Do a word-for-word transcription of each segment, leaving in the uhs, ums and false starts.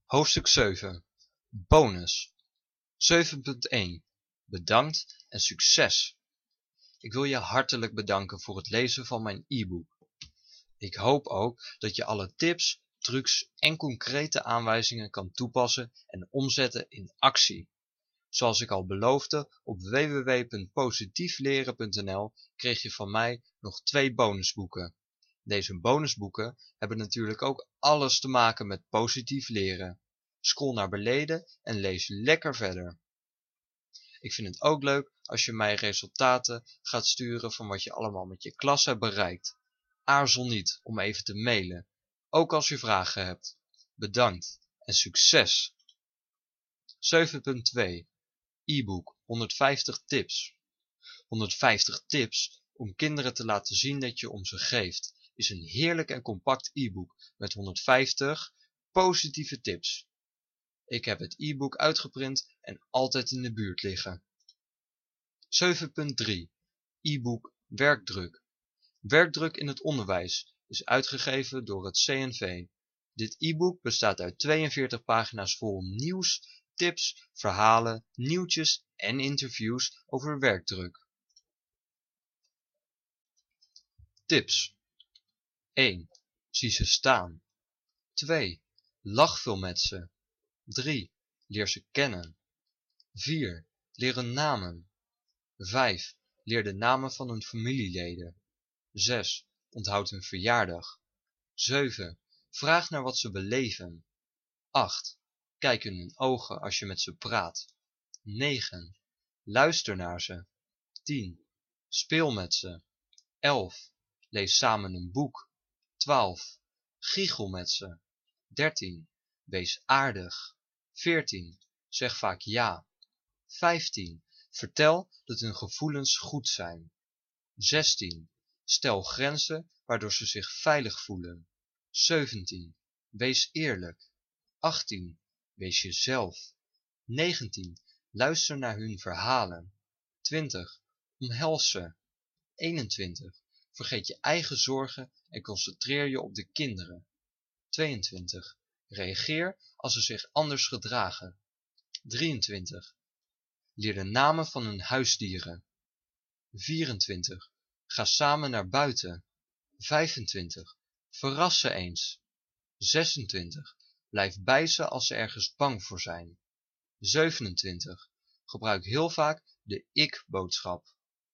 Hoofdstuk zeven. Bonus. zeven punt één. Bedankt en succes! Ik wil je hartelijk bedanken voor het lezen van mijn e-book. Ik hoop ook dat je alle tips, trucs en concrete aanwijzingen kan toepassen en omzetten in actie. Zoals ik al beloofde, op w w w punt positiefleren punt n l kreeg je van mij nog twee bonusboeken. Deze bonusboeken hebben natuurlijk ook alles te maken met positief leren. Scroll naar beneden en lees lekker verder. Ik vind het ook leuk als je mij resultaten gaat sturen van wat je allemaal met je klas hebt bereikt. Aarzel niet om even te mailen, ook als je vragen hebt. Bedankt en succes! zeven punt twee. E-book honderdvijftig tips. honderdvijftig tips om kinderen te laten zien dat je om ze geeft is een heerlijk en compact e-book met honderdvijftig positieve tips. Ik heb het e-book uitgeprint en altijd in de buurt liggen. zeven punt drie. E-book werkdruk. Werkdruk in het onderwijs is uitgegeven door het C N V. Dit e-book bestaat uit tweeënveertig pagina's vol nieuws, tips, verhalen, nieuwtjes en interviews over werkdruk. Tips. één. Zie ze staan. twee. Lach veel met ze. drie. Leer ze kennen. vier. Leer hun namen. vijf. Leer de namen van hun familieleden. zes. Onthoud hun verjaardag. zeven. Vraag naar wat ze beleven. acht. Kijk in hun ogen als je met ze praat. negen. Luister naar ze. tien. Speel met ze. elf. Lees samen een boek. twaalf. Giechel met ze. dertien. Wees aardig. veertien. Zeg vaak ja. vijftien. Vertel dat hun gevoelens goed zijn. zestien. Stel grenzen waardoor ze zich veilig voelen. zeventien. Wees eerlijk. achttien. Wees jezelf. negentien. Luister naar hun verhalen. twintig. Omhels ze. eenentwintig. Vergeet je eigen zorgen en concentreer je op de kinderen. tweeëntwintig. Reageer als ze zich anders gedragen. drieëntwintig. Leer de namen van hun huisdieren. vierentwintig. Ga samen naar buiten. vijfentwintig. Verras ze eens. zesentwintig. Blijf bij ze als ze ergens bang voor zijn. zevenentwintig. Gebruik heel vaak de ik-boodschap.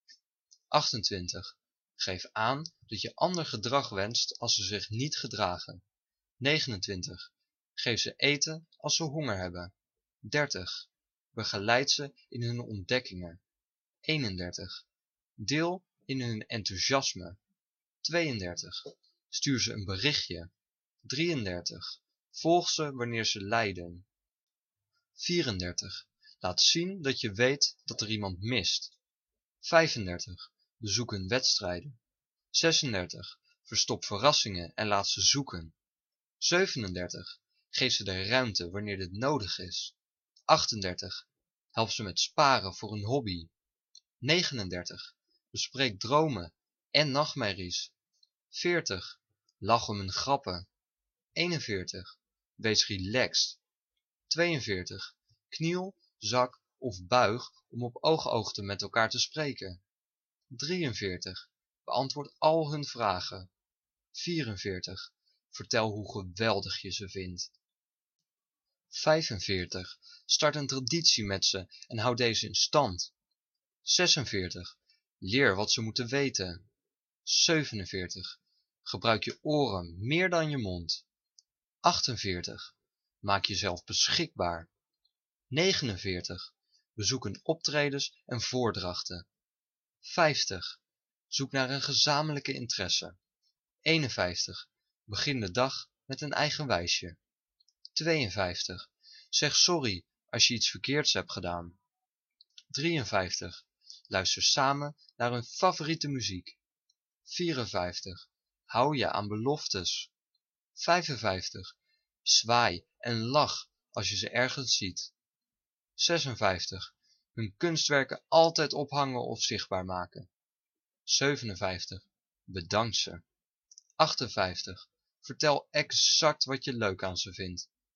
achtentwintig. Geef aan dat je ander gedrag wenst als ze zich niet gedragen. negenentwintig. Geef ze eten als ze honger hebben. dertig. Begeleid ze in hun ontdekkingen. eenendertig. Deel in hun enthousiasme. tweeëndertig. Stuur ze een berichtje. drieëndertig. Volg ze wanneer ze lijden. vierendertig. Laat zien dat je weet dat er iemand mist. vijfendertig. Bezoek hun wedstrijden. zesendertig. Verstop verrassingen en laat ze zoeken. zevenendertig. Geef ze de ruimte wanneer dit nodig is. achtendertig. Help ze met sparen voor een hobby. negenendertig. Bespreek dromen en nachtmerries. veertig. Lach om hun grappen. eenenveertig. Wees relaxed. tweeënveertig. Kniel, zak of buig om op oog-oogte met elkaar te spreken. drieënveertig. Beantwoord al hun vragen. vierenveertig. Vertel hoe geweldig je ze vindt. vijfenveertig. Start een traditie met ze en houd deze in stand. zesenveertig. Leer wat ze moeten weten. zevenenveertig. Gebruik je oren meer dan je mond. achtenveertig. Maak jezelf beschikbaar. negenenveertig. Bezoek een optredens en voordrachten. vijftig. Zoek naar een gezamenlijke interesse. eenenvijftig. Begin de dag met een eigen wijsje. tweeënvijftig. Zeg sorry als je iets verkeerds hebt gedaan. drieënvijftig. Luister samen naar hun favoriete muziek. vierenvijftig. Hou je aan beloftes. vijfenvijftig. Zwaai en lach als je ze ergens ziet. zesenvijftig. Hun kunstwerken altijd ophangen of zichtbaar maken. zevenenvijftig. Bedank ze. achtenvijftig. Vertel exact wat je leuk aan ze vindt.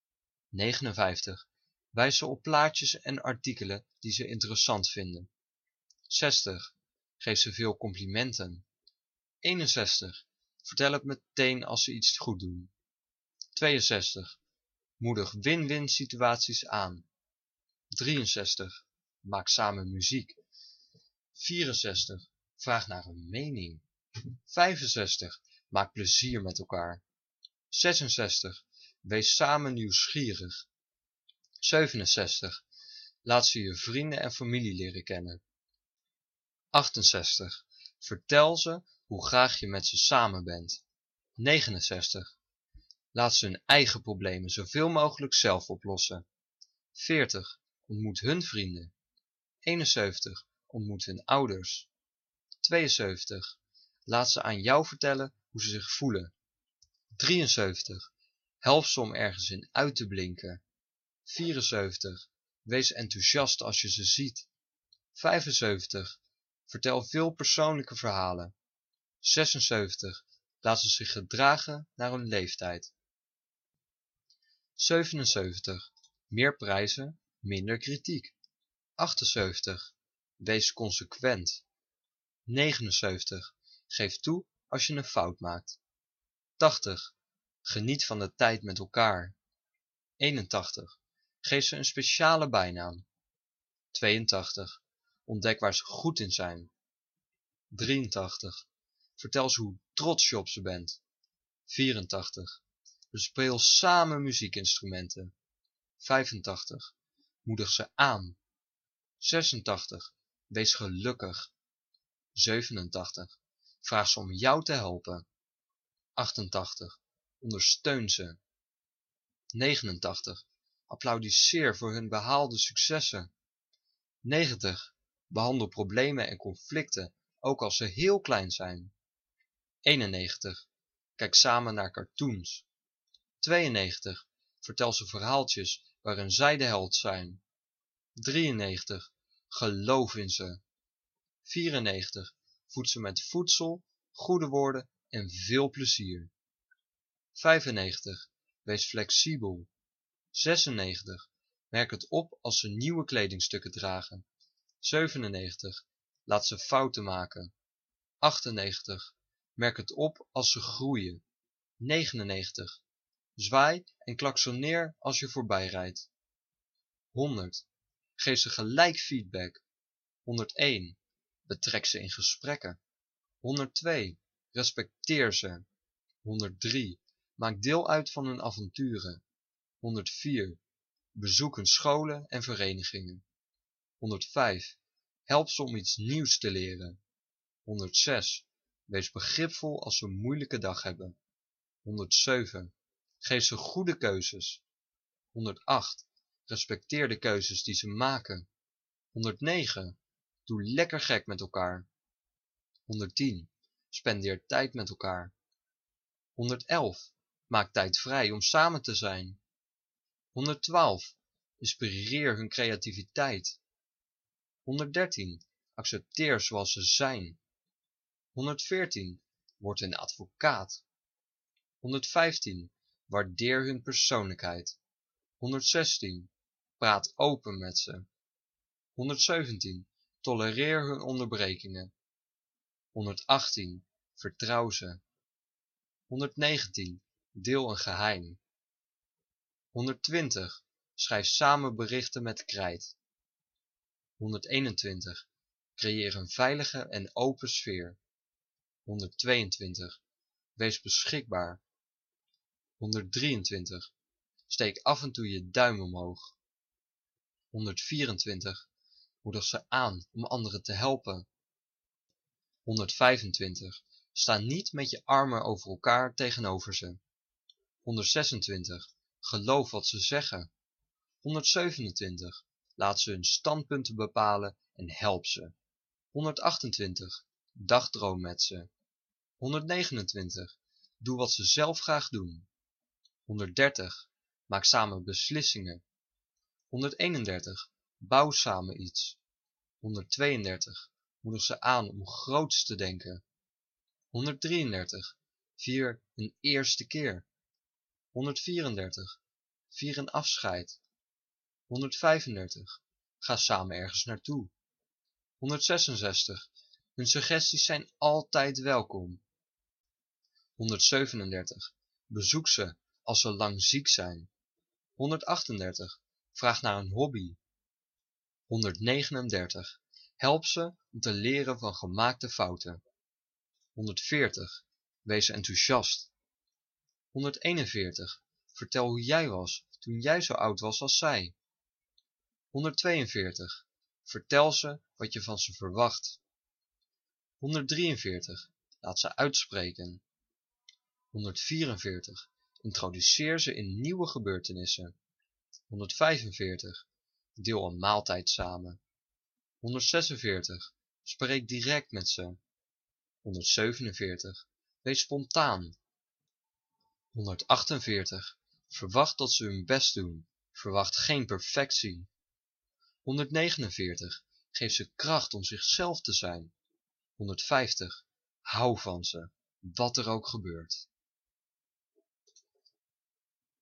negenenvijftig. Wijs ze op plaatjes en artikelen die ze interessant vinden. zestig. Geef ze veel complimenten. eenenzestig. Vertel het meteen als ze iets goed doen. tweeënzestig. Moedig win-win situaties aan. drieënzestig. Maak samen muziek. vierenzestig. Vraag naar een mening. vijfenzestig. Maak plezier met elkaar. zesenzestig. Wees samen nieuwsgierig. zevenenzestig. Laat ze je vrienden en familie leren kennen. achtenzestig. Vertel ze hoe graag je met ze samen bent. negenenzestig. Laat ze hun eigen problemen zoveel mogelijk zelf oplossen. veertig. Ontmoet hun vrienden. eenenzeventig. Ontmoet hun ouders. tweeënzeventig. Laat ze aan jou vertellen hoe ze zich voelen. drieënzeventig. Help ze om ergens in uit te blinken. vierenzeventig. Wees enthousiast als je ze ziet. vijfenzeventig. Vertel veel persoonlijke verhalen. zesenzeventig. Laat ze zich gedragen naar hun leeftijd. zevenenzeventig. Meer prijzen, minder kritiek. achtenzeventig. Wees consequent. negenenzeventig. Geef toe als je een fout maakt. tachtig. Geniet van de tijd met elkaar. eenentachtig. Geef ze een speciale bijnaam. tweeëntachtig. Ontdek waar ze goed in zijn. drieëntachtig. Vertel ze hoe trots je op ze bent. vierentachtig. Bespeel samen muziekinstrumenten. vijfentachtig. Moedig ze aan. zesentachtig. Wees gelukkig. zevenentachtig. Vraag ze om jou te helpen. achtentachtig. Ondersteun ze. negenentachtig. Applaudisseer voor hun behaalde successen. negentig. Behandel problemen en conflicten, ook als ze heel klein zijn. eenennegentig. Kijk samen naar cartoons. tweeënnegentig. Vertel ze verhaaltjes waarin zij de held zijn. drieënnegentig. Geloof in ze. vierennegentig. Voed ze met voedsel, goede woorden en veel plezier. vijfennegentig. Wees flexibel. zesennegentig. Merk het op als ze nieuwe kledingstukken dragen. zevenennegentig. Laat ze fouten maken. achtennegentig. Merk het op als ze groeien. negenennegentig. Zwaai en klaksoneer als je voorbij rijdt. honderd. Geef ze gelijk feedback. honderdéén. Betrek ze in gesprekken. honderdtwee. Respecteer ze. honderddrie. Maak deel uit van hun avonturen. honderdvier. Bezoek hun scholen en verenigingen. honderdvijf. Help ze om iets nieuws te leren. honderdzes. Wees begripvol als ze een moeilijke dag hebben. honderdzeven. Geef ze goede keuzes. honderdacht. Respecteer de keuzes die ze maken. honderdnegen. Doe lekker gek met elkaar. honderdtien. Spendeer tijd met elkaar. honderdelf. Maak tijd vrij om samen te zijn. honderdtwaalf. Inspireer hun creativiteit. honderddertien. Accepteer zoals ze zijn. honderdveertien. Word een advocaat. honderdvijftien. Waardeer hun persoonlijkheid. honderdzestien. Praat open met ze. honderdzeventien. Tolereer hun onderbrekingen. honderdachttien. Vertrouw ze. honderdnegentien. Deel een geheim. honderdtwintig. Schrijf samen berichten met krijt. honderdeenentwintig. Creëer een veilige en open sfeer. honderdtweeëntwintig. Wees beschikbaar. honderddrieëntwintig. Steek af en toe je duim omhoog. honderdvierentwintig. Moedig ze aan om anderen te helpen. honderdvijfentwintig. Sta niet met je armen over elkaar tegenover ze. honderdzesentwintig. Geloof wat ze zeggen. honderdzevenentwintig. Laat ze hun standpunten bepalen en help ze. honderdachtentwintig. Dagdroom met ze. honderdnegenentwintig. Doe wat ze zelf graag doen. honderddertig. Maak samen beslissingen. honderdeenendertig. Bouw samen iets. honderdtweeëndertig. Moedig ze aan om groots te denken. honderddrieëndertig. Vier een eerste keer. honderdvierendertig. vier een afscheid. honderdvijfendertig. Ga samen ergens naartoe. honderdzesenzestig. Hun suggesties zijn altijd welkom. honderdzevenendertig. Bezoek ze als ze lang ziek zijn. honderdachtendertig. Vraag naar een hobby. honderdnegenendertig. Help ze om te leren van gemaakte fouten. honderdveertig. Wees enthousiast. honderdeenenveertig. Vertel hoe jij was toen jij zo oud was als zij. honderdtweeënveertig. Vertel ze wat je van ze verwacht. honderddrieënveertig. Laat ze uitspreken. honderdvierenveertig. Introduceer ze in nieuwe gebeurtenissen. honderdvijfenveertig. Deel een maaltijd samen. honderdzesenveertig. Spreek direct met ze. honderdzevenenveertig. Wees spontaan. honderdachtenveertig. Verwacht dat ze hun best doen. Verwacht geen perfectie. honderdnegenenveertig. Geef ze kracht om zichzelf te zijn. honderdvijftig. Hou van ze, wat er ook gebeurt.